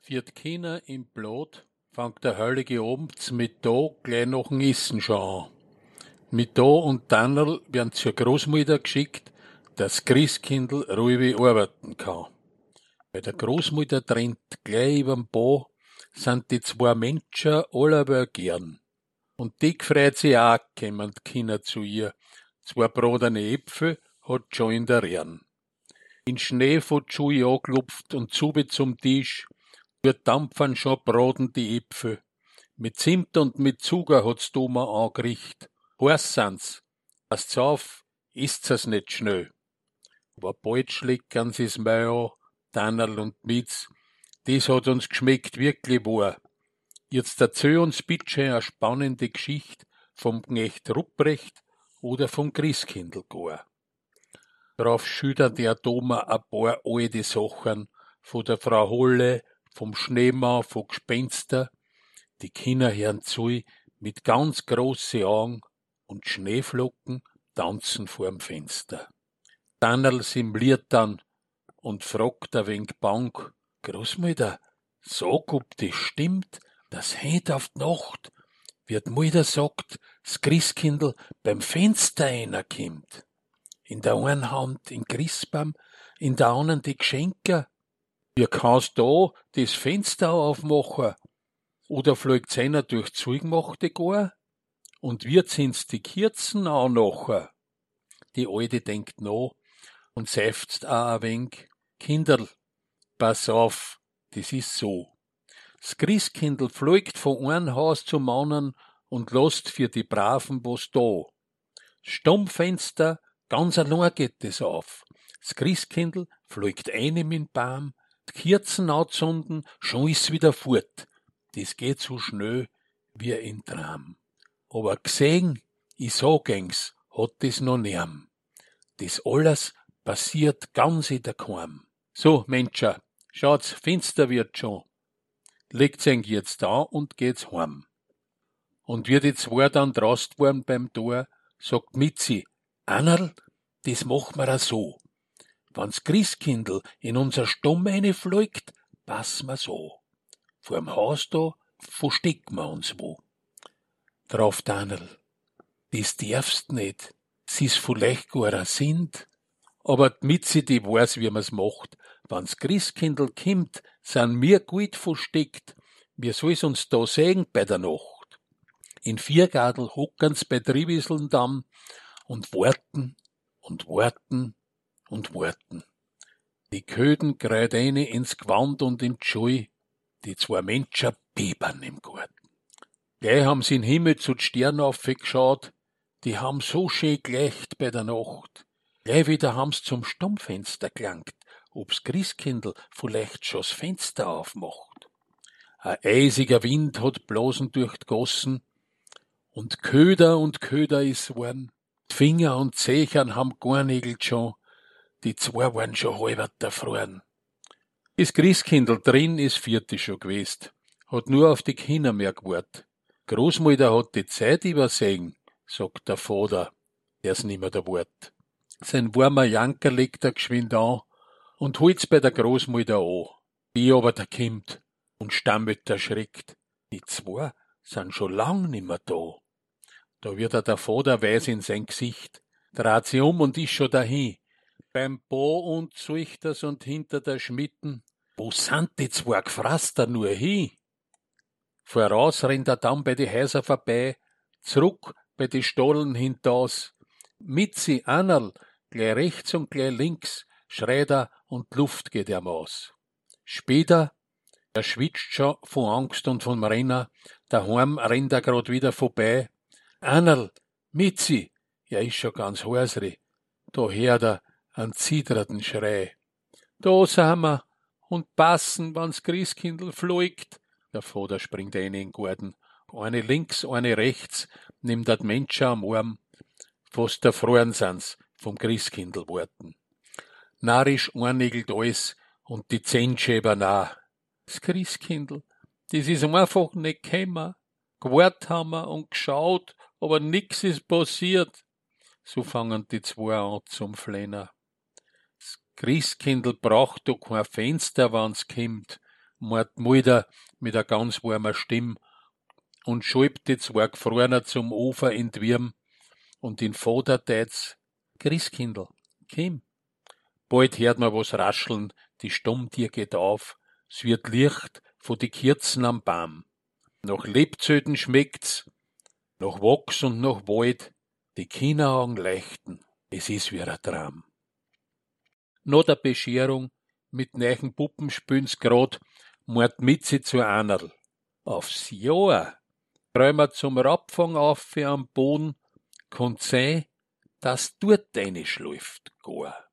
Für die Kinder im Blut fängt der heilige Abend zum Mittag gleich nach dem Essen schon an. Mittag und Tannerl werden zur Großmutter geschickt, dass Christkindl ruhig arbeiten kann. Bei der Großmutter trennt gleich überm Bau sind die zwei Menschen allerweil gern. Und die freut sich auch, kommen die Kinder zu ihr. Zwei bratene Äpfel hat schon in der Rern. In Schnee von die Schuhe angelupft und zube zum Tisch, wird dampfen schon braten die Äpfel. Mit Zimt und mit Zucker hat's die Oma angerichtet. Heiß sind's. Passt's auf, isst's es nicht schnell. Aber bald schlecken sie's Mai an, Tannerl und Mitz. Das hat uns geschmeckt, wirklich wahr. Jetzt erzähl uns bitte eine spannende Geschichte vom Knecht Rupprecht oder vom Christkindl gar. Drauf schüttert der Doma ein paar alte Sachen von der Frau Holle, vom Schneemann, von Gespenster. Die Kinder hören zu mit ganz großen Augen und Schneeflocken tanzen vorm Fenster. Tannerl simuliert dann und fragt ein wenig bang: Großmutter, sag, ob das stimmt, dass heut auf die Nacht, wie die Mutter sagt, das Christkindl beim Fenster reinkommt. In der einen Hand den Christbaum, in der anderen die Geschenke. Wie kannst da das Fenster aufmachen? Oder fliegt's einer durch zugemachte gar? Und wird sind's die Kerzen auch nachher? Die Alte denkt nach und seufzt auch ein wenig: Kinderl, pass auf, das ist so. Das Christkindl fliegt von einem Haus zum anderen und lässt für die Braven was da. Stummfenster, ganz allein geht es auf. Das Christkindl fliegt ein in den Baum, die Kerzen anzünden, schon ist's wieder fort. Das geht so schnell wie ein Traum. Aber gesehen, ich sag eng's, hat das noch niemand. Das alles passiert ganz in der Keim. So, Menscher, schaut's, Fenster wird schon. Legt's eng jetzt da und geht's heim. Und wie die zwei dann drast waren beim Tor, sagt Mitzi: Annerl, das machen wir auch so. Wenn's Christkindl in unser Stumm reinfliegt, passen wir so. Vorm Haus da verstecken wir uns wo. Drauf Tannerl: Das darfst nicht, sie's vielleicht gar ein Sind. Aber die Mitzi, die weiß, wie man's macht. Wenn's Christkindl kimmt, sind wir gut versteckt. Wir soll's uns da sehen bei der Nacht. In Viergadel hocken's bei Triwiselndamm und warten und warten und warten. Die Köden greit eine ins Gewand und in die Scheu, die zwei Menschen bebern im Garten. Gleich haben sie in den Himmel zu den Sternen aufgeschaut, die haben so schön gelächt bei der Nacht. Gleich wieder haben's zum Stummfenster gelangt, ob's Christkindl vielleicht schon das Fenster aufmacht. Ein eisiger Wind hat Blasen durch die Gassen und Köder is worn. Die Finger und Zechern haben Garnägelt schon, die zwei waren schon halbert erfroren. Das Christkindl drin ist vierte schon gewesen, hat nur auf die Kinder mehr gewartet. Großmutter hat die Zeit übersehen, sagt der Vater, der's nimmer der Wort. Sein warmer Janker legt er geschwind an und holt's bei der Großmutter an. Wie aber der kommt und stammelt erschreckt: Die zwei sind schon lang nimmer da. Da wird er der Vater weiß in sein Gesicht, dreht sich um und ist schon dahin. Beim Bo und Züchters und hinter der Schmitten, wo sind die zwei Gefraster nur hin? Voraus rennt er dann bei die Häuser vorbei, zurück bei die Stollen hinters. Mitzi, Annerl, gleich rechts und gleich links, schreit er und die Luft geht ihm aus. Später, er schwitzt schon von Angst und vom Renner, daheim rennt er grad wieder vorbei. Annerl, Mitzi, er ist schon ganz häusri, da hört er einen zitternden Schrei. Da sind wir und passen, wenn's Christkindl fliegt. Der Vater springt ein in den Garten. Eine links, eine rechts, nimmt dat Menschen am Arm. Fast erfroren sind's vom Christkindl warten. Narrisch einigelt alles und die Zehnschäber nah. Das Christkindl, das ist einfach nicht gekommen. Gewartet haben wir und geschaut, aber nix ist passiert. So fangen die zwei an zum Flennen. Das Christkindl braucht doch kein Fenster, wenn's kommt. meint Mulder mit a ganz warmer Stimm und schulbt die zwei Gefrorener zum Ufer in d'Wirm und in Vater tät's: Christkindl, komm. Bald hört man was rascheln, die Stummtier geht auf, es wird Licht von die Kerzen am Baum. Nach Lebzöten schmeckt's, nach Wachs und nach Wald, die Kinderaugen leuchten, es ist wie ein Traum. Nach der Bescherung mit neuen Puppen spielen's grad, meint Mitzi zu Einerl. Aufs Jahr. Räumen zum Rapfang auf am Boden, kann sein, dass dort eine schläft, gar.